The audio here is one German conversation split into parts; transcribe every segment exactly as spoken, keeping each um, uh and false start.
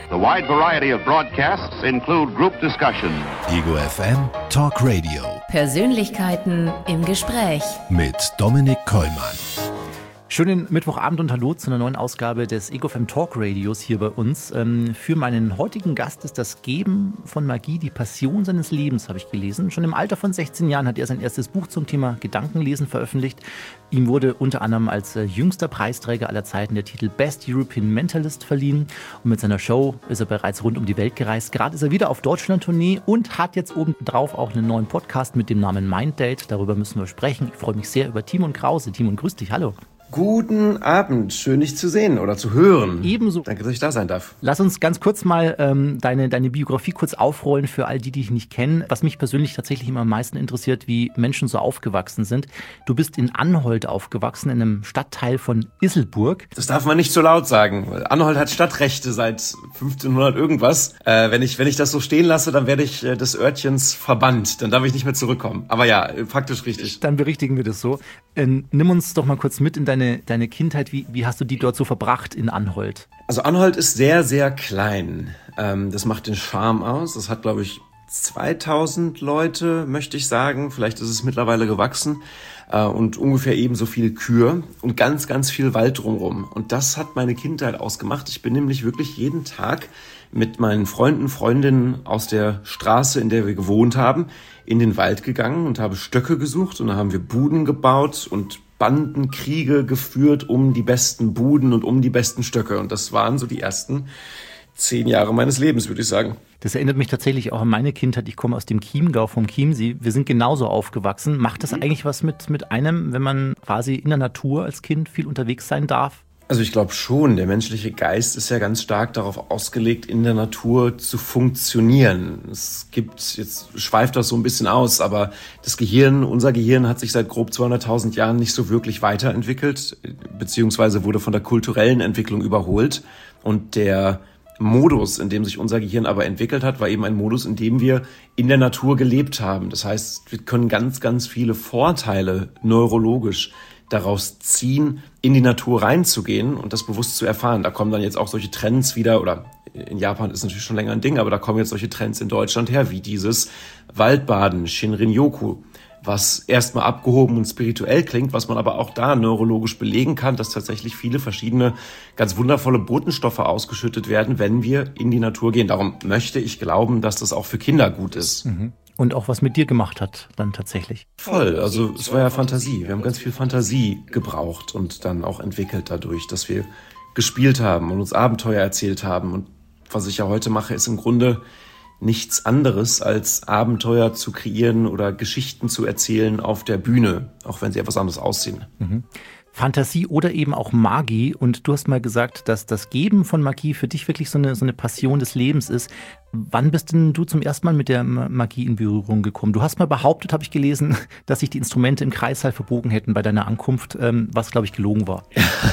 The wide variety of broadcasts include group discussion. Ego F M Talk Radio. Persönlichkeiten im Gespräch. Mit Dominik Kollmann. Schönen Mittwochabend und Hallo zu einer neuen Ausgabe des Ego F M Talk Radios hier bei uns. Für meinen heutigen Gast ist das Geben von Magie die Passion seines Lebens, habe ich gelesen. Schon im Alter von sechzehn Jahren hat er sein erstes Buch zum Thema Gedankenlesen veröffentlicht. Ihm wurde unter anderem als jüngster Preisträger aller Zeiten der Titel Best European Mentalist verliehen. Und mit seiner Show ist er bereits rund um die Welt gereist. Gerade ist er wieder auf Deutschland-Tournee und hat jetzt obendrauf auch einen neuen Podcast mit dem Namen Mind Date. Darüber müssen wir sprechen. Ich freue mich sehr über Timon Krause. Timon, grüß dich. Hallo. Guten Abend, schön dich zu sehen oder zu hören. Ebenso. Danke, dass ich da sein darf. Lass uns ganz kurz mal ähm, deine, deine Biografie kurz aufrollen für all die, die dich nicht kennen. Was mich persönlich tatsächlich immer am meisten interessiert, wie Menschen so aufgewachsen sind. Du bist in Anholt aufgewachsen, in einem Stadtteil von Isselburg. Das darf man nicht so laut sagen. Anholt hat Stadtrechte seit fünfzehnhundert irgendwas. Äh, wenn ich wenn ich das so stehen lasse, dann werde ich äh, des Örtchens verbannt. Dann darf ich nicht mehr zurückkommen. Aber ja, faktisch richtig. Dann berichtigen wir das so. Äh, nimm uns doch mal kurz mit in deine Deine, deine Kindheit, wie, wie hast du die dort so verbracht in Anholt? Also Anholt ist sehr, sehr klein. Ähm, das macht den Charme aus. Das hat, glaube ich, zweitausend Leute, möchte ich sagen. Vielleicht ist es mittlerweile gewachsen. Äh, und ungefähr ebenso viele Kühe und ganz, ganz viel Wald drumherum. Und das hat meine Kindheit ausgemacht. Ich bin nämlich wirklich jeden Tag mit meinen Freunden, Freundinnen aus der Straße, in der wir gewohnt haben, in den Wald gegangen und habe Stöcke gesucht. Und da haben wir Buden gebaut und Bandenkriege geführt um die besten Buden und um die besten Stöcke. Und das waren so die ersten zehn Jahre meines Lebens, würde ich sagen. Das erinnert mich tatsächlich auch an meine Kindheit. Ich komme aus dem Chiemgau vom Chiemsee. Wir sind genauso aufgewachsen. Macht das eigentlich was mit, mit einem, wenn man quasi in der Natur als Kind viel unterwegs sein darf? Also ich glaube schon, der menschliche Geist ist ja ganz stark darauf ausgelegt, in der Natur zu funktionieren. Es gibt, jetzt schweift das so ein bisschen aus, aber das Gehirn, unser Gehirn hat sich seit grob zweihunderttausend Jahren nicht so wirklich weiterentwickelt, beziehungsweise wurde von der kulturellen Entwicklung überholt. Und der Modus, in dem sich unser Gehirn aber entwickelt hat, war eben ein Modus, in dem wir in der Natur gelebt haben. Das heißt, wir können ganz, ganz viele Vorteile neurologisch daraus ziehen, in die Natur reinzugehen und das bewusst zu erfahren. Da kommen dann jetzt auch solche Trends wieder, oder in Japan ist natürlich schon länger ein Ding, aber da kommen jetzt solche Trends in Deutschland her, wie dieses Waldbaden, Shinrin-yoku, was erstmal abgehoben und spirituell klingt, was man aber auch da neurologisch belegen kann, dass tatsächlich viele verschiedene ganz wundervolle Botenstoffe ausgeschüttet werden, wenn wir in die Natur gehen. Darum möchte ich glauben, dass das auch für Kinder gut ist. Mhm. Und auch was mit dir gemacht hat, dann tatsächlich. Voll, also es war ja Fantasie. Wir haben ganz viel Fantasie gebraucht und dann auch entwickelt dadurch, dass wir gespielt haben und uns Abenteuer erzählt haben. Und was ich ja heute mache, ist im Grunde nichts anderes, als Abenteuer zu kreieren oder Geschichten zu erzählen auf der Bühne, auch wenn sie etwas anderes aussehen. Mhm. Fantasie oder eben auch Magie. Und du hast mal gesagt, dass das Geben von Magie für dich wirklich so eine, so eine Passion des Lebens ist. Wann bist denn du zum ersten Mal mit der Magie in Berührung gekommen? Du hast mal behauptet, habe ich gelesen, dass sich die Instrumente im Kreissaal verbogen hätten bei deiner Ankunft, was, glaube ich, gelogen war.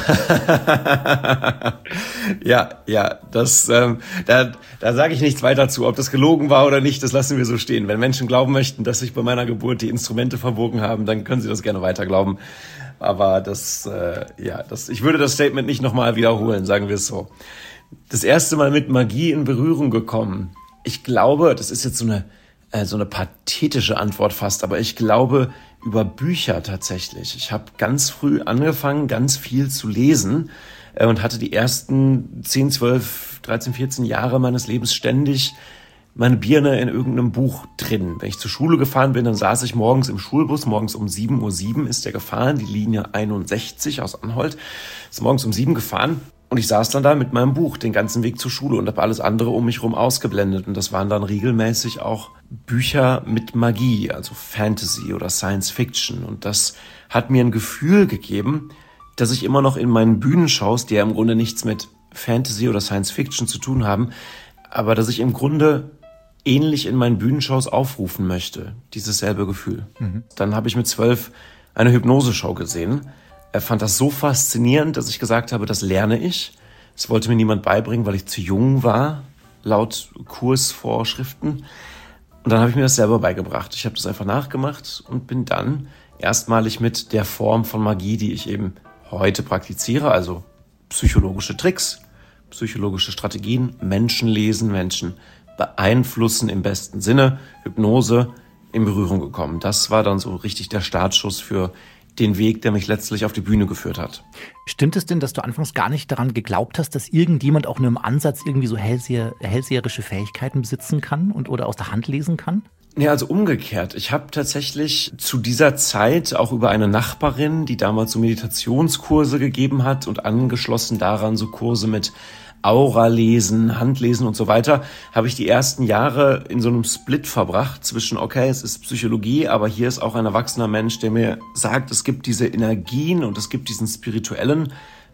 ja, ja, das, ähm, da, da sage ich nichts weiter zu. Ob das gelogen war oder nicht, das lassen wir so stehen. Wenn Menschen glauben möchten, dass sich bei meiner Geburt die Instrumente verbogen haben, dann können sie das gerne weiter glauben. Aber das, äh, ja, das, ich würde das Statement nicht nochmal wiederholen, sagen wir es so. Das erste Mal mit Magie in Berührung gekommen. Ich glaube, das ist jetzt so eine, äh, so eine pathetische Antwort fast, aber ich glaube über Bücher tatsächlich. Ich habe ganz früh angefangen, ganz viel zu lesen äh, und hatte die ersten zehn, zwölf, dreizehn, vierzehn Jahre meines Lebens ständig meine Birne in irgendeinem Buch drin. Wenn ich zur Schule gefahren bin, dann saß ich morgens im Schulbus. Morgens um sieben Uhr sieben ist der gefahren, die Linie einundsechzig aus Anholt. Ist morgens um sieben gefahren und ich saß dann da mit meinem Buch den ganzen Weg zur Schule und habe alles andere um mich rum ausgeblendet. Und das waren dann regelmäßig auch Bücher mit Magie, also Fantasy oder Science Fiction. Und das hat mir ein Gefühl gegeben, dass ich immer noch in meinen Bühnenshows, die ja im Grunde nichts mit Fantasy oder Science Fiction zu tun haben, aber dass ich im Grunde ähnlich in meinen Bühnenshows aufrufen möchte, dieses selbe Gefühl. Mhm. Dann habe ich mit zwölf eine Hypnoseshow gesehen. Er fand das so faszinierend, dass ich gesagt habe, das lerne ich. Das wollte mir niemand beibringen, weil ich zu jung war, laut Kursvorschriften. Und dann habe ich mir das selber beigebracht. Ich habe das einfach nachgemacht und bin dann erstmalig mit der Form von Magie, die ich eben heute praktiziere, also psychologische Tricks, psychologische Strategien, Menschen lesen, Menschen beeinflussen im besten Sinne, Hypnose, in Berührung gekommen. Das war dann so richtig der Startschuss für den Weg, der mich letztlich auf die Bühne geführt hat. Stimmt es denn, dass du anfangs gar nicht daran geglaubt hast, dass irgendjemand auch nur im Ansatz irgendwie so hellseher, hellseherische Fähigkeiten besitzen kann und oder aus der Hand lesen kann? Ja, also umgekehrt. Ich habe tatsächlich zu dieser Zeit auch über eine Nachbarin, die damals so Meditationskurse gegeben hat und angeschlossen daran so Kurse mit Aura-Lesen, Handlesen und so weiter, habe ich die ersten Jahre in so einem Split verbracht zwischen, okay, es ist Psychologie, aber hier ist auch ein erwachsener Mensch, der mir sagt, es gibt diese Energien und es gibt diesen spirituellen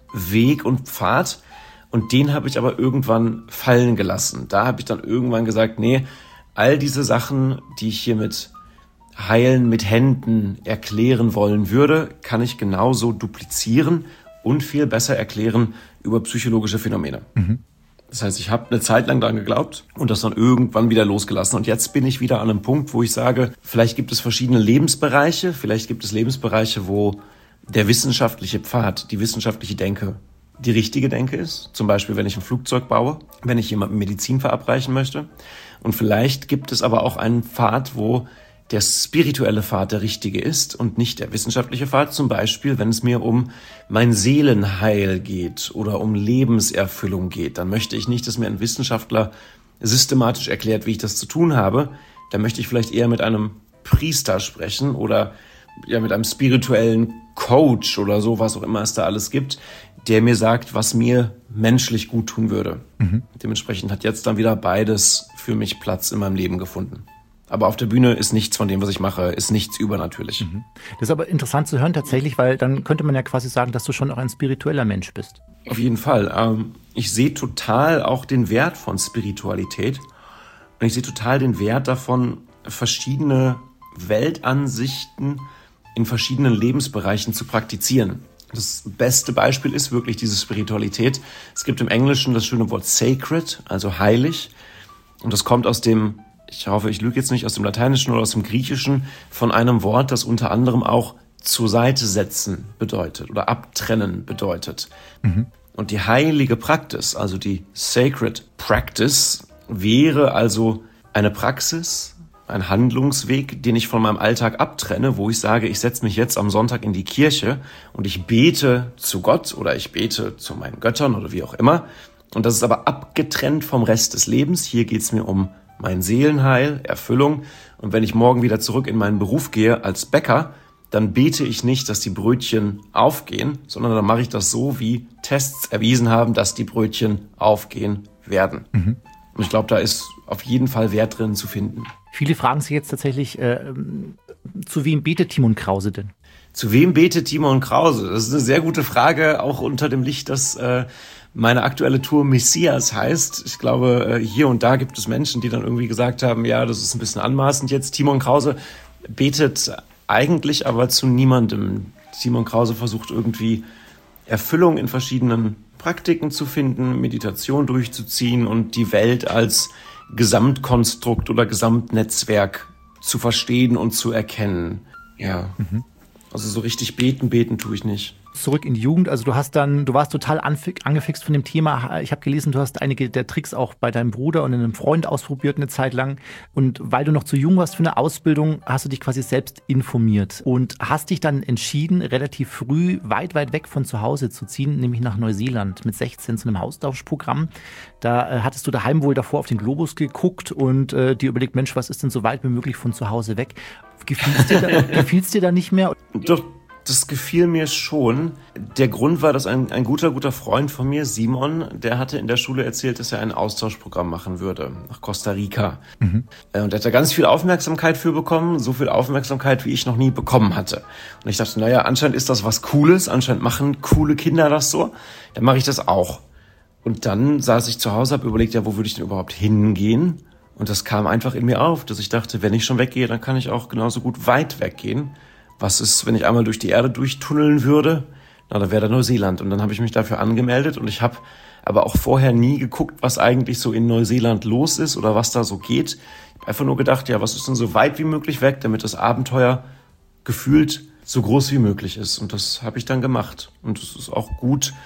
Weg und Pfad. Und den habe ich aber irgendwann fallen gelassen. Da habe ich dann irgendwann gesagt, nee, all diese Sachen, die ich hier mit Heilen mit Händen erklären wollen würde, kann ich genauso duplizieren und viel besser erklären über psychologische Phänomene. Mhm. Das heißt, ich habe eine Zeit lang daran geglaubt und das dann irgendwann wieder losgelassen. Und jetzt bin ich wieder an einem Punkt, wo ich sage, vielleicht gibt es verschiedene Lebensbereiche, vielleicht gibt es Lebensbereiche, wo der wissenschaftliche Pfad, die wissenschaftliche Denke die richtige Denke ist. Zum Beispiel, wenn ich ein Flugzeug baue, wenn ich jemandem Medizin verabreichen möchte. Und vielleicht gibt es aber auch einen Pfad, wo der spirituelle Pfad der richtige ist und nicht der wissenschaftliche Pfad. Zum Beispiel, wenn es mir um mein Seelenheil geht oder um Lebenserfüllung geht, dann möchte ich nicht, dass mir ein Wissenschaftler systematisch erklärt, wie ich das zu tun habe. Da möchte ich vielleicht eher mit einem Priester sprechen oder ja mit einem spirituellen Coach oder so, was auch immer es da alles gibt, der mir sagt, was mir menschlich gut tun würde. Mhm. Dementsprechend hat jetzt dann wieder beides für mich Platz in meinem Leben gefunden. Aber auf der Bühne ist nichts von dem, was ich mache, ist nichts übernatürlich. Mhm. Das ist aber interessant zu hören tatsächlich, weil dann könnte man ja quasi sagen, dass du schon auch ein spiritueller Mensch bist. Auf jeden Fall. Ähm, ich sehe total auch den Wert von Spiritualität. Und ich sehe total den Wert davon, verschiedene Weltansichten in verschiedenen Lebensbereichen zu praktizieren. Das beste Beispiel ist wirklich diese Spiritualität. Es gibt im Englischen das schöne Wort sacred, also heilig. Und das kommt aus dem, ich hoffe, ich lüge jetzt nicht, aus dem Lateinischen oder aus dem Griechischen, von einem Wort, das unter anderem auch zur Seite setzen bedeutet oder abtrennen bedeutet. Mhm. Und die heilige Praxis, also die sacred practice, wäre also eine Praxis, ein Handlungsweg, den ich von meinem Alltag abtrenne, wo ich sage, ich setze mich jetzt am Sonntag in die Kirche und ich bete zu Gott oder ich bete zu meinen Göttern oder wie auch immer. Und das ist aber abgetrennt vom Rest des Lebens. Hier geht es mir um mein Seelenheil, Erfüllung. Und wenn ich morgen wieder zurück in meinen Beruf gehe als Bäcker, dann bete ich nicht, dass die Brötchen aufgehen, sondern dann mache ich das so, wie Tests erwiesen haben, dass die Brötchen aufgehen werden. Mhm. Und ich glaube, da ist auf jeden Fall Wert drin zu finden. Viele fragen sich jetzt tatsächlich, äh, zu wem betet Timon Krause denn? Zu wem betet Timon Krause? Das ist eine sehr gute Frage, auch unter dem Licht, dass äh, meine aktuelle Tour Messias heißt. Ich glaube, äh, hier und da gibt es Menschen, die dann irgendwie gesagt haben, ja, das ist ein bisschen anmaßend jetzt. Timon Krause betet eigentlich aber zu niemandem. Timon Krause versucht irgendwie Erfüllung in verschiedenen Praktiken zu finden, Meditation durchzuziehen und die Welt als Gesamtkonstrukt oder Gesamtnetzwerk zu verstehen und zu erkennen. Ja, mhm. Also so richtig beten, beten tue ich nicht. Zurück in die Jugend, also du hast dann, du warst total angefixt von dem Thema. Ich habe gelesen, du hast einige der Tricks auch bei deinem Bruder und einem Freund ausprobiert eine Zeit lang. Und weil du noch zu jung warst für eine Ausbildung, hast du dich quasi selbst informiert und hast dich dann entschieden, relativ früh weit, weit weg von zu Hause zu ziehen, nämlich nach Neuseeland mit sechzehn zu einem Austauschprogramm. Da äh, hattest du daheim wohl davor auf den Globus geguckt und äh, dir überlegt, Mensch, was ist denn so weit wie möglich von zu Hause weg? Gefiel's dir da, gefiel's dir da nicht mehr? Doch. Das gefiel mir schon. Der Grund war, dass ein, ein guter, guter Freund von mir, Simon, der hatte in der Schule erzählt, dass er ein Austauschprogramm machen würde nach Costa Rica. Mhm. Und er hat da ganz viel Aufmerksamkeit für bekommen, so viel Aufmerksamkeit, wie ich noch nie bekommen hatte. Und ich dachte, naja, anscheinend ist das was Cooles, anscheinend machen coole Kinder das so, dann mache ich das auch. Und dann saß ich zu Hause, habe überlegt, ja, wo würde ich denn überhaupt hingehen? Und das kam einfach in mir auf, dass ich dachte, wenn ich schon weggehe, dann kann ich auch genauso gut weit weggehen. Was ist, wenn ich einmal durch die Erde durchtunneln würde? Na, dann wäre da Neuseeland. Und dann habe ich mich dafür angemeldet und ich habe aber auch vorher nie geguckt, was eigentlich so in Neuseeland los ist oder was da so geht. Ich habe einfach nur gedacht, ja, was ist denn so weit wie möglich weg, damit das Abenteuer gefühlt so groß wie möglich ist. Und das habe ich dann gemacht. Und es ist auch gut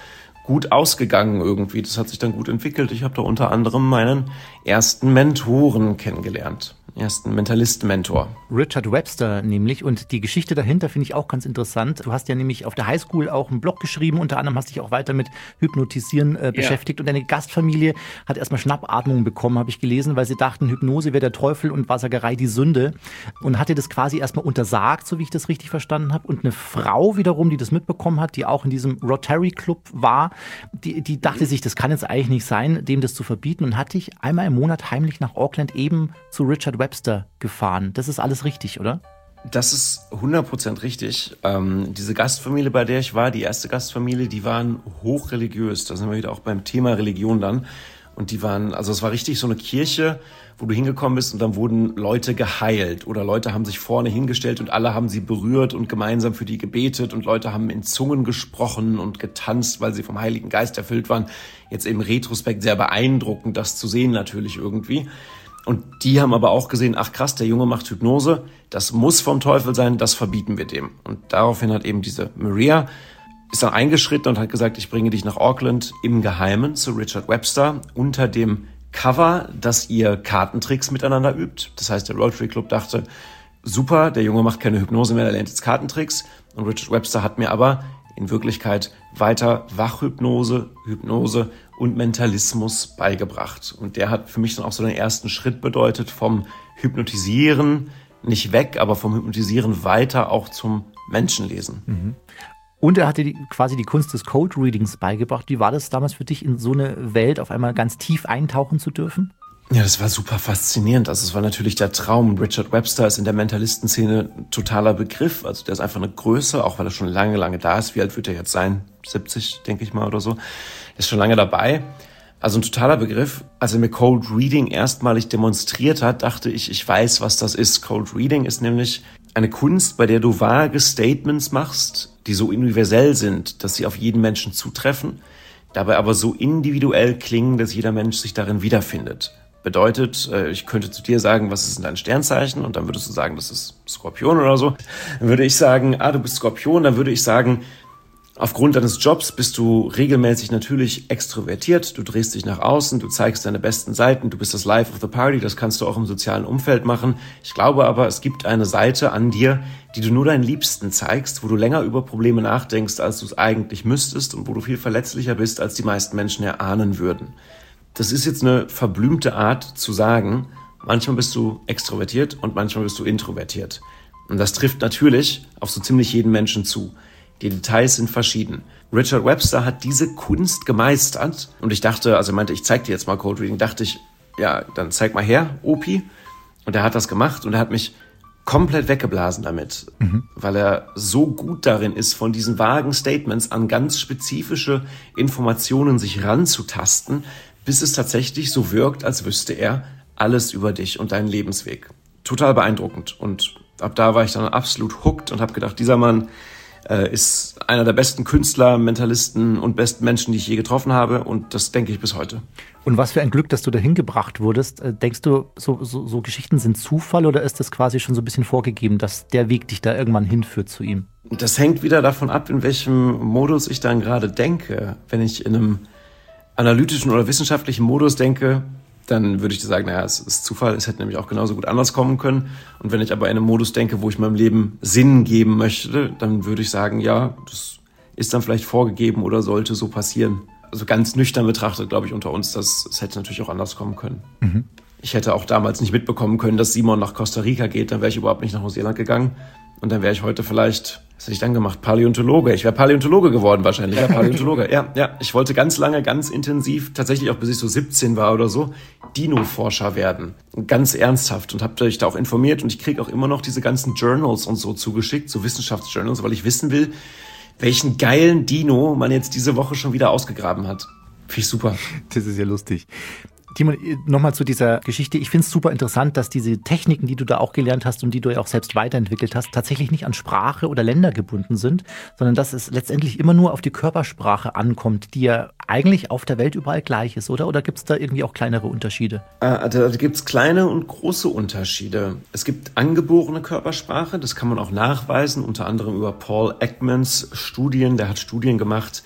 gut ausgegangen irgendwie. Das hat sich dann gut entwickelt. Ich habe da unter anderem meinen ersten Mentoren kennengelernt. Ersten Mentalisten-Mentor. Richard Webster nämlich. Und die Geschichte dahinter finde ich auch ganz interessant. Du hast ja nämlich auf der Highschool auch einen Blog geschrieben. Unter anderem hast dich auch weiter mit Hypnotisieren äh, beschäftigt. Ja. Und deine Gastfamilie hat erstmal Schnappatmung bekommen, habe ich gelesen, weil sie dachten, Hypnose wäre der Teufel und Wahrsagerei die Sünde. Und hatte das quasi erstmal untersagt, so wie ich das richtig verstanden habe. Und eine Frau wiederum, die das mitbekommen hat, die auch in diesem Rotary Club war, die, die dachte sich, das kann jetzt eigentlich nicht sein, dem das zu verbieten. Und hat dich einmal im Monat heimlich nach Auckland eben zu Richard Webster gefahren. Das ist alles richtig, oder? Das ist hundert Prozent richtig. Ähm, diese Gastfamilie, bei der ich war, die erste Gastfamilie, die waren hochreligiös. Da sind wir wieder auch beim Thema Religion dann. Und die waren, also es war richtig so eine Kirche, wo du hingekommen bist und dann wurden Leute geheilt oder Leute haben sich vorne hingestellt und alle haben sie berührt und gemeinsam für die gebetet und Leute haben in Zungen gesprochen und getanzt, weil sie vom Heiligen Geist erfüllt waren. Jetzt im Retrospekt sehr beeindruckend, das zu sehen natürlich irgendwie. Und die haben aber auch gesehen, ach krass, der Junge macht Hypnose, das muss vom Teufel sein, das verbieten wir dem. Und daraufhin hat eben diese Maria, ist dann eingeschritten und hat gesagt, ich bringe dich nach Auckland im Geheimen zu Richard Webster unter dem Cover, dass ihr Kartentricks miteinander übt. Das heißt, der Rotary Club dachte, super, der Junge macht keine Hypnose mehr, er lernt jetzt Kartentricks. Und Richard Webster hat mir aber in Wirklichkeit weiter Wachhypnose, Hypnose und Mentalismus beigebracht. Und der hat für mich dann auch so den ersten Schritt bedeutet, vom Hypnotisieren nicht weg, aber vom Hypnotisieren weiter auch zum Menschenlesen. Mhm. Und er hatte die, quasi die Kunst des Code-Readings beigebracht. Wie war das damals für dich, in so eine Welt auf einmal ganz tief eintauchen zu dürfen? Ja, das war super faszinierend. Also es war natürlich der Traum. Richard Webster ist in der Mentalistenszene ein totaler Begriff. Also der ist einfach eine Größe, auch weil er schon lange, lange da ist. Wie alt wird er jetzt sein? siebzig, denke ich mal, oder so. Er ist schon lange dabei. Also ein totaler Begriff. Als er mir Cold Reading erstmalig demonstriert hat, dachte ich, ich weiß, was das ist. Cold Reading ist nämlich eine Kunst, bei der du vage Statements machst, die so universell sind, dass sie auf jeden Menschen zutreffen, dabei aber so individuell klingen, dass jeder Mensch sich darin wiederfindet. Bedeutet, ich könnte zu dir sagen, was ist denn dein Sternzeichen? Und dann würdest du sagen, das ist Skorpion oder so. Dann würde ich sagen, ah, du bist Skorpion. Dann würde ich sagen, aufgrund deines Jobs bist du regelmäßig natürlich extrovertiert. Du drehst dich nach außen, du zeigst deine besten Seiten, du bist das Life of the Party. Das kannst du auch im sozialen Umfeld machen. Ich glaube aber, es gibt eine Seite an dir, die du nur deinen Liebsten zeigst, wo du länger über Probleme nachdenkst, als du es eigentlich müsstest und wo du viel verletzlicher bist, als die meisten Menschen erahnen würden. Das ist jetzt eine verblümte Art zu sagen, manchmal bist du extrovertiert und manchmal bist du introvertiert. Und das trifft natürlich auf so ziemlich jeden Menschen zu. Die Details sind verschieden. Richard Webster hat diese Kunst gemeistert und ich dachte, also er meinte, ich zeig dir jetzt mal Cold Reading, dachte ich, ja, dann zeig mal her, Opi. Und er hat das gemacht und er hat mich komplett weggeblasen damit, mhm. weil er so gut darin ist, von diesen vagen Statements an ganz spezifische Informationen sich ranzutasten, bis es tatsächlich so wirkt, als wüsste er alles über dich und deinen Lebensweg. Total beeindruckend. Und ab da war ich dann absolut hooked und habe gedacht, dieser Mann äh, ist einer der besten Künstler, Mentalisten und besten Menschen, die ich je getroffen habe. Und das denke ich bis heute. Und was für ein Glück, dass du dahin gebracht wurdest. Denkst du, so, so, so Geschichten sind Zufall oder ist das quasi schon so ein bisschen vorgegeben, dass der Weg dich da irgendwann hinführt zu ihm? Das hängt wieder davon ab, in welchem Modus ich dann gerade denke. Wenn ich in einem analytischen oder wissenschaftlichen Modus denke, dann würde ich dir sagen, naja, es ist Zufall, es hätte nämlich auch genauso gut anders kommen können. Und wenn ich aber in einem Modus denke, wo ich meinem Leben Sinn geben möchte, dann würde ich sagen, ja, das ist dann vielleicht vorgegeben oder sollte so passieren. Also ganz nüchtern betrachtet, glaube ich, unter uns, das, das hätte natürlich auch anders kommen können. Mhm. Ich hätte auch damals nicht mitbekommen können, dass Simon nach Costa Rica geht, dann wäre ich überhaupt nicht nach Neuseeland gegangen. Und dann wäre ich heute vielleicht, was hätte ich dann gemacht? Paläontologe. Ich wäre Paläontologe geworden wahrscheinlich. Ja, Paläontologe. Ja, ja. Ich wollte ganz lange, ganz intensiv, tatsächlich auch bis ich so siebzehn war oder so, Dino-Forscher werden. Ganz ernsthaft. Und habe mich da auch informiert. Und ich kriege auch immer noch diese ganzen Journals und so zugeschickt, so Wissenschaftsjournals, weil ich wissen will, welchen geilen Dino man jetzt diese Woche schon wieder ausgegraben hat. Finde ich super. Das ist ja lustig. Timon, nochmal zu dieser Geschichte. Ich finde es super interessant, dass diese Techniken, die du da auch gelernt hast und die du ja auch selbst weiterentwickelt hast, tatsächlich nicht an Sprache oder Länder gebunden sind, sondern dass es letztendlich immer nur auf die Körpersprache ankommt, die ja eigentlich auf der Welt überall gleich ist, oder? Oder gibt es da irgendwie auch kleinere Unterschiede? Äh, da gibt es kleine und große Unterschiede. Es gibt angeborene Körpersprache, das kann man auch nachweisen, unter anderem über Paul Ekmans Studien. Der hat Studien gemacht,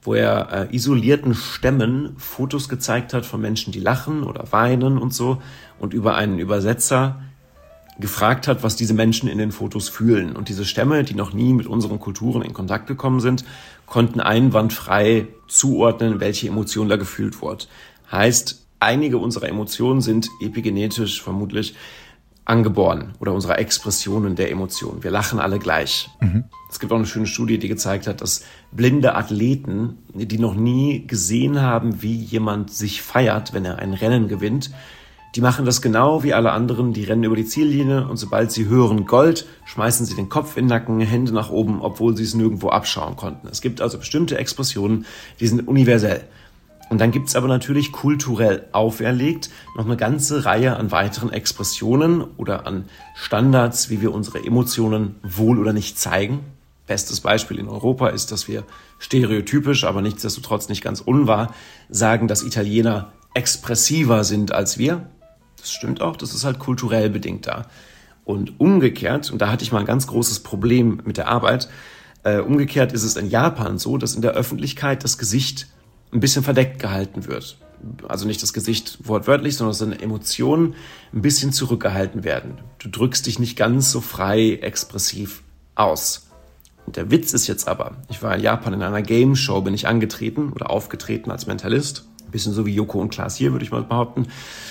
wo er äh, isolierten Stämmen Fotos gezeigt hat von Menschen, die lachen oder weinen und so, und über einen Übersetzer gefragt hat, was diese Menschen in den Fotos fühlen. Und diese Stämme, die noch nie mit unseren Kulturen in Kontakt gekommen sind, konnten einwandfrei zuordnen, welche Emotion da gefühlt wurde. Heißt, einige unserer Emotionen sind epigenetisch vermutlich angeboren oder unserer Expressionen der Emotionen. Wir lachen alle gleich. Mhm. Es gibt auch eine schöne Studie, die gezeigt hat, dass blinde Athleten, die noch nie gesehen haben, wie jemand sich feiert, wenn er ein Rennen gewinnt, die machen das genau wie alle anderen, die rennen über die Ziellinie und sobald sie hören Gold, schmeißen sie den Kopf in den Nacken, Hände nach oben, obwohl sie es nirgendwo abschauen konnten. Es gibt also bestimmte Expressionen, die sind universell. Und dann gibt's aber natürlich kulturell auferlegt noch eine ganze Reihe an weiteren Expressionen oder an Standards, wie wir unsere Emotionen wohl oder nicht zeigen. Bestes Beispiel in Europa ist, dass wir stereotypisch, aber nichtsdestotrotz nicht ganz unwahr, sagen, dass Italiener expressiver sind als wir. Das stimmt auch, das ist halt kulturell bedingt da. Und umgekehrt, und da hatte ich mal ein ganz großes Problem mit der Arbeit, äh, umgekehrt ist es in Japan so, dass in der Öffentlichkeit das Gesicht ein bisschen verdeckt gehalten wird. Also nicht das Gesicht wortwörtlich, sondern seine Emotionen ein bisschen zurückgehalten werden. Du drückst dich nicht ganz so frei expressiv aus. Und der Witz ist jetzt aber, ich war in Japan in einer Game Show, bin ich angetreten oder aufgetreten als Mentalist. Ein bisschen so wie Joko und Klaas hier, würde ich mal behaupten.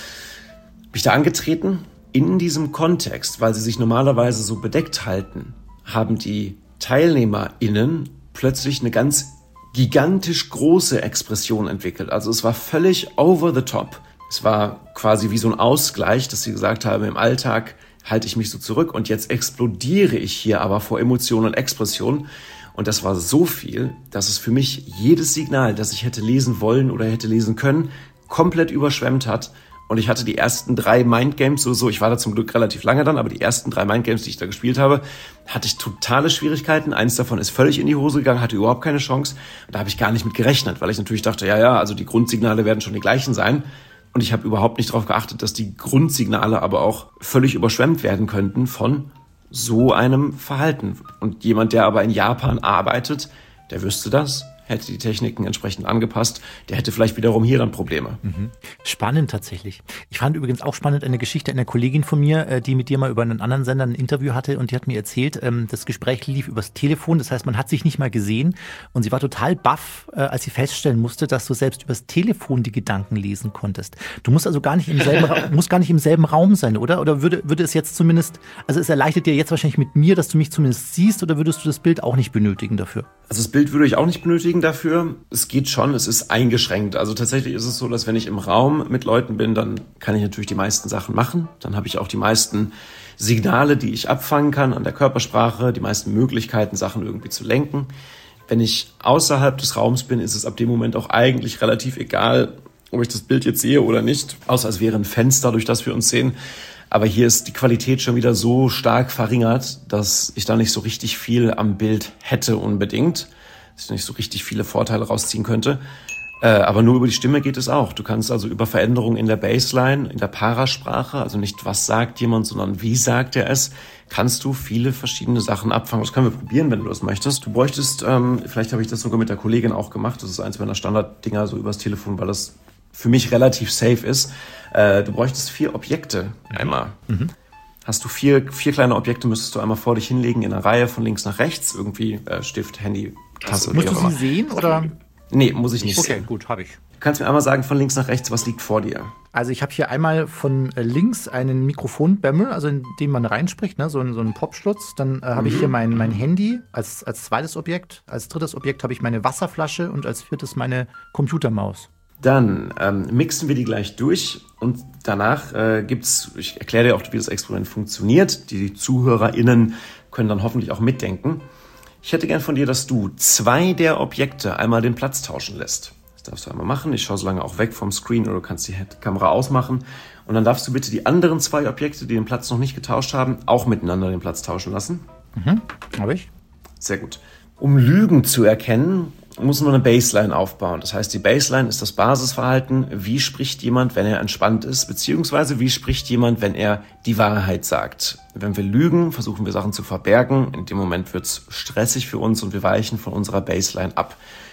Bin ich da angetreten? In diesem Kontext, weil sie sich normalerweise so bedeckt halten, haben die TeilnehmerInnen plötzlich eine ganz gigantisch große Expression entwickelt. Also es war völlig over the top. Es war quasi wie so ein Ausgleich, dass sie gesagt haben, im Alltag halte ich mich so zurück und jetzt explodiere ich hier aber vor Emotionen und Expression. Und das war so viel, dass es für mich jedes Signal, das ich hätte lesen wollen oder hätte lesen können, komplett überschwemmt hat. Und ich hatte die ersten drei Mindgames, so, so, ich war da zum Glück relativ lange dann, aber die ersten drei Mindgames, die ich da gespielt habe, hatte ich totale Schwierigkeiten. Eins davon ist völlig in die Hose gegangen, hatte überhaupt keine Chance. Und da habe ich gar nicht mit gerechnet, weil ich natürlich dachte, ja, ja, also die Grundsignale werden schon die gleichen sein. Und ich habe überhaupt nicht darauf geachtet, dass die Grundsignale aber auch völlig überschwemmt werden könnten von so einem Verhalten. Und jemand, der aber in Japan arbeitet, der wüsste das, hätte die Techniken entsprechend angepasst, der hätte vielleicht wiederum hier dann Probleme. Mhm. Spannend tatsächlich. Ich fand übrigens auch spannend eine Geschichte einer Kollegin von mir, die mit dir mal über einen anderen Sender ein Interview hatte und die hat mir erzählt, das Gespräch lief übers Telefon, das heißt, man hat sich nicht mal gesehen und sie war total baff, als sie feststellen musste, dass du selbst übers Telefon die Gedanken lesen konntest. Du musst also gar nicht im selben, Ra- musst gar nicht im selben Raum sein, oder? Oder würde, würde es jetzt zumindest, also es erleichtert dir jetzt wahrscheinlich mit mir, dass du mich zumindest siehst, oder würdest du das Bild auch nicht benötigen dafür? Also das Bild würde ich auch nicht benötigen dafür. Es geht schon, es ist eingeschränkt. Also tatsächlich ist es so, dass wenn ich im Raum mit Leuten bin, dann kann ich natürlich die meisten Sachen machen. Dann habe ich auch die meisten Signale, die ich abfangen kann an der Körpersprache, die meisten Möglichkeiten, Sachen irgendwie zu lenken. Wenn ich außerhalb des Raums bin, ist es ab dem Moment auch eigentlich relativ egal, ob ich das Bild jetzt sehe oder nicht. Außer es wäre ein Fenster, durch das wir uns sehen. Aber hier ist die Qualität schon wieder so stark verringert, dass ich da nicht so richtig viel am Bild hätte unbedingt. Dass ich nicht so richtig viele Vorteile rausziehen könnte. Äh, aber nur über die Stimme geht es auch. Du kannst also über Veränderungen in der Baseline, in der Parasprache, also nicht was sagt jemand, sondern wie sagt er es, kannst du viele verschiedene Sachen abfangen. Das können wir probieren, wenn du das möchtest. Du bräuchtest, ähm, vielleicht habe ich das sogar mit der Kollegin auch gemacht, das ist eins meiner Standarddinger so übers Telefon, weil das für mich relativ safe ist. Äh, du bräuchtest vier Objekte einmal. Mhm. Hast du vier, vier kleine Objekte, müsstest du einmal vor dich hinlegen in einer Reihe von links nach rechts, irgendwie äh, Stift, Handy, Tasse. Also, musst du sie sehen, oder? Nee, muss ich nicht okay, sehen. Okay, gut, habe ich. Du kannst mir einmal sagen, von links nach rechts, was liegt vor dir? Also ich habe hier einmal von links einen Mikrofonbämmel, also in den man reinspricht, ne, so, ein, so einen Popschlutz. Dann äh, habe mhm. ich hier mein, mein Handy als, als zweites Objekt. Als drittes Objekt habe ich meine Wasserflasche und als viertes meine Computermaus. Dann ähm, mixen wir die gleich durch und danach äh, gibt's, ich erkläre dir auch, wie das Experiment funktioniert. Die ZuhörerInnen können dann hoffentlich auch mitdenken. Ich hätte gern von dir, dass du zwei der Objekte einmal den Platz tauschen lässt. Das darfst du einmal machen. Ich schaue so lange auch weg vom Screen oder du kannst die Kamera ausmachen. Und dann darfst du bitte die anderen zwei Objekte, die den Platz noch nicht getauscht haben, auch miteinander den Platz tauschen lassen. Mhm, habe ich. Sehr gut. Um Lügen zu erkennen, muss man eine Baseline aufbauen. Das heißt, die Baseline ist das Basisverhalten. Wie spricht jemand, wenn er entspannt ist? Beziehungsweise wie spricht jemand, wenn er die Wahrheit sagt? Wenn wir lügen, versuchen wir Sachen zu verbergen. In dem Moment wird's stressig für uns und wir weichen von unserer Baseline ab.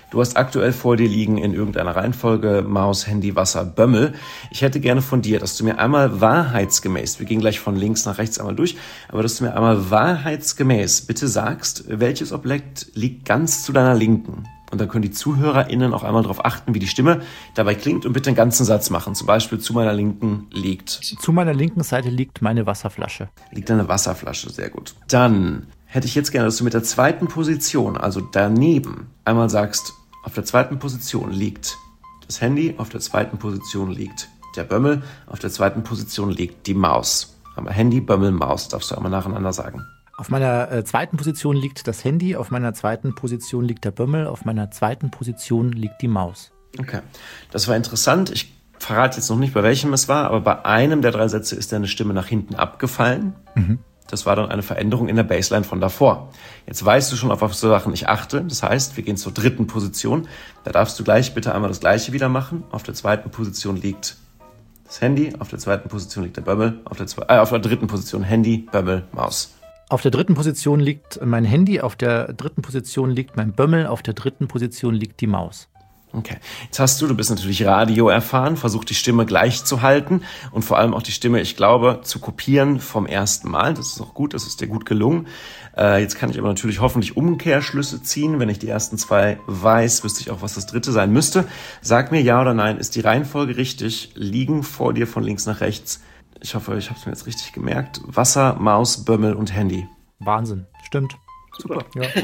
Du hast aktuell vor dir liegen in irgendeiner Reihenfolge Maus, Handy, Wasser, Bömmel. Ich hätte gerne von dir, dass du mir einmal wahrheitsgemäß, wir gehen gleich von links nach rechts einmal durch, aber dass du mir einmal wahrheitsgemäß bitte sagst, welches Objekt liegt ganz zu deiner Linken. Und dann können die ZuhörerInnen auch einmal darauf achten, wie die Stimme dabei klingt und bitte einen ganzen Satz machen. Zum Beispiel, zu meiner Linken liegt. Zu meiner linken Seite liegt meine Wasserflasche. Liegt eine Wasserflasche, sehr gut. Dann hätte ich jetzt gerne, dass du mit der zweiten Position, also daneben, einmal sagst, auf der zweiten Position liegt das Handy, auf der zweiten Position liegt der Bömmel, auf der zweiten Position liegt die Maus. Aber Handy, Bömmel, Maus, darfst du einmal nacheinander sagen. Auf meiner äh, zweiten Position liegt das Handy, auf meiner zweiten Position liegt der Bömmel, auf meiner zweiten Position liegt die Maus. Okay, das war interessant. Ich verrate jetzt noch nicht, bei welchem es war, aber bei einem der drei Sätze ist deine Stimme nach hinten abgefallen. Mhm. Das war dann eine Veränderung in der Bassline von davor. Jetzt weißt du schon, auf was für Sachen ich achte. Das heißt, wir gehen zur dritten Position. Da darfst du gleich bitte einmal das Gleiche wieder machen. Auf der zweiten Position liegt das Handy, auf der zweiten Position liegt der Bömmel, auf der, zwe- äh, auf der dritten Position Handy, Bömmel, Maus. Auf der dritten Position liegt mein Handy, auf der dritten Position liegt mein Bömmel, auf der dritten Position liegt die Maus. Okay, jetzt hast du, du bist natürlich Radio erfahren, versuch die Stimme gleich zu halten und vor allem auch die Stimme, ich glaube, zu kopieren vom ersten Mal. Das ist auch gut, das ist dir gut gelungen. Äh, jetzt kann ich aber natürlich hoffentlich Umkehrschlüsse ziehen. Wenn ich die ersten zwei weiß, wüsste ich auch, was das dritte sein müsste. Sag mir ja oder nein, ist die Reihenfolge richtig? Liegen vor dir von links nach rechts? Ich hoffe, ich habe es mir jetzt richtig gemerkt. Wasser, Maus, Bömmel und Handy. Wahnsinn, stimmt. Super.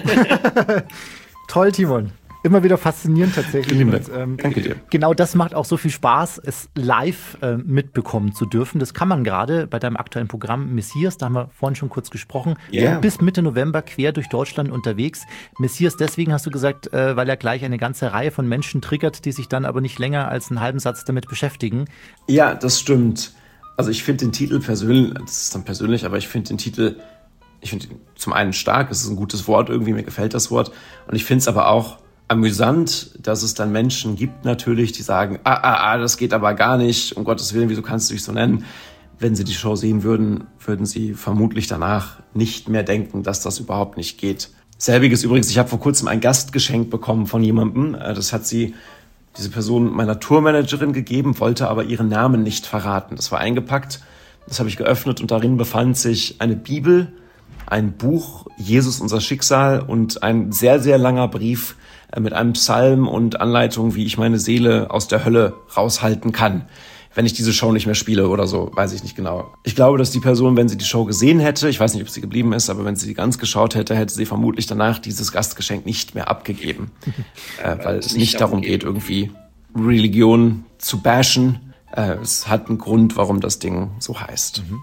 Ja. Toll, Timon. Immer wieder faszinierend tatsächlich. Lieben Und, ähm, Danke dir. Genau das macht auch so viel Spaß, es live äh, mitbekommen zu dürfen. Das kann man gerade bei deinem aktuellen Programm Messias, da haben wir vorhin schon kurz gesprochen, Yeah. bis Mitte November quer durch Deutschland unterwegs. Messias, deswegen hast du gesagt, äh, weil er gleich eine ganze Reihe von Menschen triggert, die sich dann aber nicht länger als einen halben Satz damit beschäftigen. Ja, das stimmt. Also ich finde den Titel persönlich, das ist dann persönlich, aber ich finde den Titel, ich finde ihn zum einen stark, es ist ein gutes Wort irgendwie, mir gefällt das Wort. Und ich finde es aber auch amüsant, dass es dann Menschen gibt natürlich, die sagen, ah, ah, ah, das geht aber gar nicht, um Gottes Willen, wieso kannst du dich so nennen? Wenn sie die Show sehen würden, würden sie vermutlich danach nicht mehr denken, dass das überhaupt nicht geht. Selbiges übrigens, ich habe vor kurzem ein Gastgeschenk bekommen von jemandem, das hat sie, diese Person meiner Tourmanagerin gegeben, wollte aber ihren Namen nicht verraten. Das war eingepackt, das habe ich geöffnet und darin befand sich eine Bibel, ein Buch, Jesus, unser Schicksal und ein sehr, sehr langer Brief mit einem Psalm und Anleitung, wie ich meine Seele aus der Hölle raushalten kann, wenn ich diese Show nicht mehr spiele oder so, weiß ich nicht genau. Ich glaube, dass die Person, wenn sie die Show gesehen hätte, ich weiß nicht, ob sie geblieben ist, aber wenn sie die ganz geschaut hätte, hätte sie vermutlich danach dieses Gastgeschenk nicht mehr abgegeben, äh, weil es nicht darum geht, irgendwie Religion zu bashen. Äh, es hat einen Grund, warum das Ding so heißt. Mhm.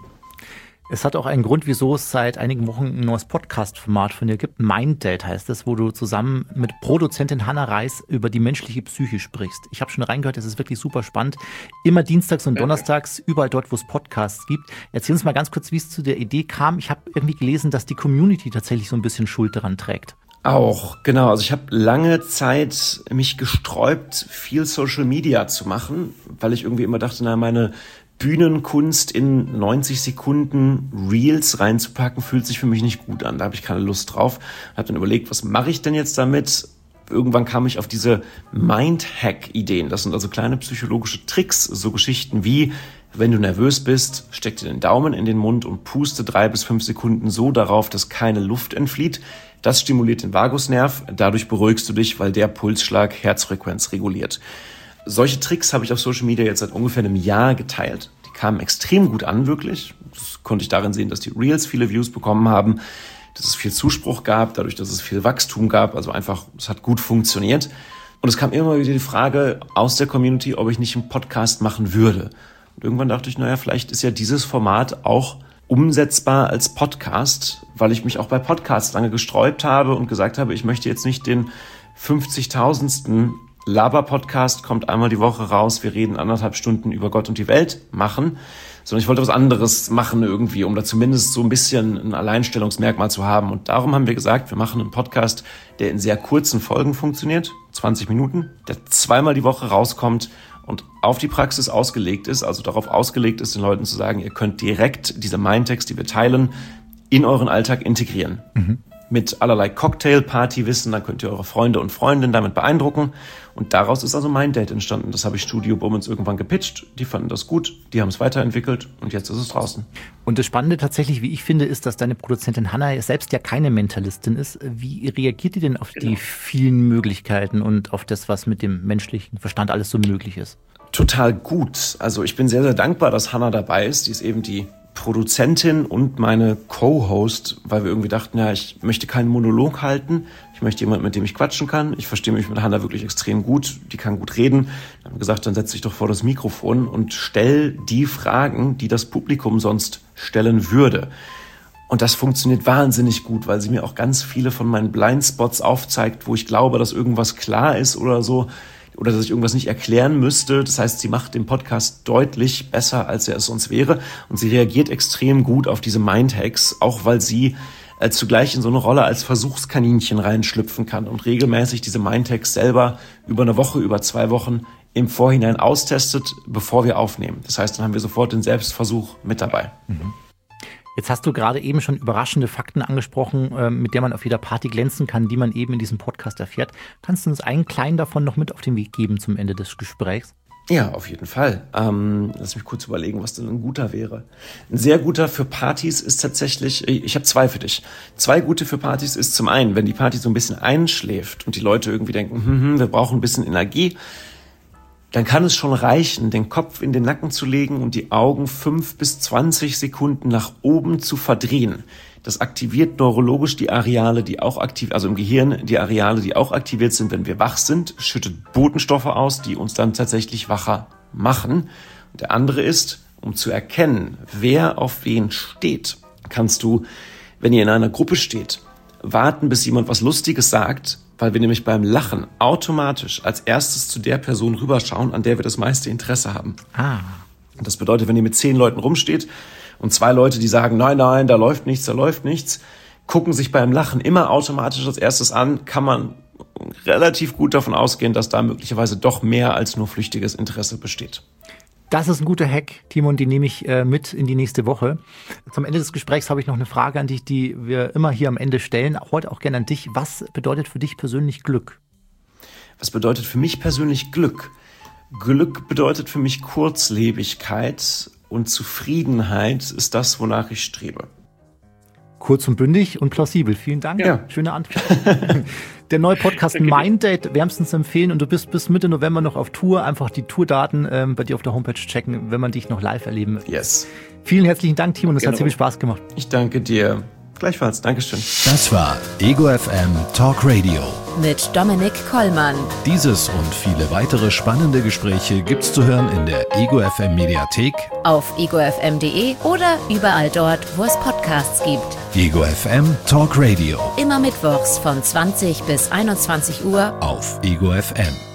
Es hat auch einen Grund, wieso es seit einigen Wochen ein neues Podcast-Format von dir gibt. Minddate heißt es, wo du zusammen mit Produzentin Hannah Reis über die menschliche Psyche sprichst. Ich habe schon reingehört, es ist wirklich super spannend. Immer dienstags und donnerstags, überall dort, wo es Podcasts gibt. Erzähl uns mal ganz kurz, wie es zu der Idee kam. Ich habe irgendwie gelesen, dass die Community tatsächlich so ein bisschen Schuld daran trägt. Auch, genau. Also ich habe lange Zeit mich gesträubt, viel Social Media zu machen, weil ich irgendwie immer dachte, na, meine Bühnenkunst in neunzig Sekunden Reels reinzupacken, fühlt sich für mich nicht gut an. Da habe ich keine Lust drauf. Habe dann überlegt, was mache ich denn jetzt damit? Irgendwann kam ich auf diese Mindhack-Ideen. Das sind also kleine psychologische Tricks, so Geschichten wie, wenn du nervös bist, steck dir den Daumen in den Mund und puste drei bis fünf Sekunden so darauf, dass keine Luft entflieht. Das stimuliert den Vagusnerv. Dadurch beruhigst du dich, weil der Pulsschlag Herzfrequenz reguliert. Solche Tricks habe ich auf Social Media jetzt seit ungefähr einem Jahr geteilt. Die kamen extrem gut an, wirklich. Das konnte ich darin sehen, dass die Reels viele Views bekommen haben, dass es viel Zuspruch gab, dadurch, dass es viel Wachstum gab. Also einfach, es hat gut funktioniert. Und es kam immer wieder die Frage aus der Community, ob ich nicht einen Podcast machen würde. Und irgendwann dachte ich, naja, vielleicht ist ja dieses Format auch umsetzbar als Podcast, weil ich mich auch bei Podcasts lange gesträubt habe und gesagt habe, ich möchte jetzt nicht den fünfzigtausendsten Laber-Podcast, kommt einmal die Woche raus, wir reden anderthalb Stunden über Gott und die Welt machen, sondern ich wollte was anderes machen irgendwie, um da zumindest so ein bisschen ein Alleinstellungsmerkmal zu haben. Und darum haben wir gesagt, wir machen einen Podcast, der in sehr kurzen Folgen funktioniert, zwanzig Minuten, der zweimal die Woche rauskommt und auf die Praxis ausgelegt ist, also darauf ausgelegt ist, den Leuten zu sagen, ihr könnt direkt diese Mindtext, die wir teilen, in euren Alltag integrieren. Mhm. mit allerlei Cocktail-Party-Wissen. Dann könnt ihr eure Freunde und Freundinnen damit beeindrucken. Und daraus ist also Mind Date entstanden. Das habe ich Studio Bummens irgendwann gepitcht. Die fanden das gut, die haben es weiterentwickelt und jetzt ist es draußen. Und das Spannende tatsächlich, wie ich finde, ist, dass deine Produzentin Hannah selbst ja keine Mentalistin ist. Wie reagiert die denn auf genau. die vielen Möglichkeiten und auf das, was mit dem menschlichen Verstand alles so möglich ist? Total gut. Also ich bin sehr, sehr dankbar, dass Hannah dabei ist. Die ist eben die Produzentin und meine Co-Host, weil wir irgendwie dachten, ja, ich möchte keinen Monolog halten. Ich möchte jemanden, mit dem ich quatschen kann. Ich verstehe mich mit Hannah wirklich extrem gut. Die kann gut reden. Wir haben gesagt, dann setz dich doch vor das Mikrofon und stell die Fragen, die das Publikum sonst stellen würde. Und das funktioniert wahnsinnig gut, weil sie mir auch ganz viele von meinen Blindspots aufzeigt, wo ich glaube, dass irgendwas klar ist oder so. Oder dass ich irgendwas nicht erklären müsste. Das heißt, sie macht den Podcast deutlich besser, als er es sonst wäre. Und sie reagiert extrem gut auf diese Mindhacks, auch weil sie äh, zugleich in so eine Rolle als Versuchskaninchen reinschlüpfen kann und regelmäßig diese Mindhacks selber über eine Woche, über zwei Wochen im Vorhinein austestet, bevor wir aufnehmen. Das heißt, dann haben wir sofort den Selbstversuch mit dabei. Mhm. Jetzt hast du gerade eben schon überraschende Fakten angesprochen, mit der man auf jeder Party glänzen kann, die man eben in diesem Podcast erfährt. Kannst du uns einen kleinen davon noch mit auf den Weg geben zum Ende des Gesprächs? Ja, auf jeden Fall. Ähm, lass mich kurz überlegen, was denn ein guter wäre. Ein sehr guter für Partys ist tatsächlich, ich habe zwei für dich. Zwei gute für Partys ist zum einen, wenn die Party so ein bisschen einschläft und die Leute irgendwie denken, hm, hm, wir brauchen ein bisschen Energie, dann kann es schon reichen, den Kopf in den Nacken zu legen und die Augen fünf bis zwanzig Sekunden nach oben zu verdrehen. Das aktiviert neurologisch die Areale, die auch aktiv, also im Gehirn die Areale, die auch aktiviert sind, wenn wir wach sind, schüttet Botenstoffe aus, die uns dann tatsächlich wacher machen. Und der andere ist, um zu erkennen, wer auf wen steht, kannst du, wenn ihr in einer Gruppe steht, warten, bis jemand was Lustiges sagt, weil wir nämlich beim Lachen automatisch als erstes zu der Person rüberschauen, an der wir das meiste Interesse haben. Ah. Und das bedeutet, wenn ihr mit zehn Leuten rumsteht und zwei Leute, die sagen, nein, nein, da läuft nichts, da läuft nichts, gucken sich beim Lachen immer automatisch als erstes an, kann man relativ gut davon ausgehen, dass da möglicherweise doch mehr als nur flüchtiges Interesse besteht. Das ist ein guter Hack, Timon, den nehme ich äh, mit in die nächste Woche. Zum Ende des Gesprächs habe ich noch eine Frage an dich, die wir immer hier am Ende stellen, heute auch gerne an dich. Was bedeutet für dich persönlich Glück? Was bedeutet für mich persönlich Glück? Glück bedeutet für mich Kurzlebigkeit und Zufriedenheit ist das, wonach ich strebe. Kurz und bündig und plausibel. Vielen Dank. Ja. Schöne Antwort. Der neue Podcast Mind Date wärmstens empfehlen und du bist bis Mitte November noch auf Tour. Einfach die Tourdaten ähm, bei dir auf der Homepage checken, wenn man dich noch live erleben möchte. Yes. Vielen herzlichen Dank, Timon. Das genau. hat sehr viel Spaß gemacht. Ich danke dir. Gleichfalls. Dankeschön. Das war Ego F M Talk Radio. Mit Dominik Kollmann. Dieses und viele weitere spannende Gespräche gibt's zu hören in der Ego F M Mediathek, Auf ego f m punkt de oder überall dort, wo es Podcasts gibt. Ego F M Talk Radio Immer mittwochs von zwanzig bis einundzwanzig Uhr auf Ego F M.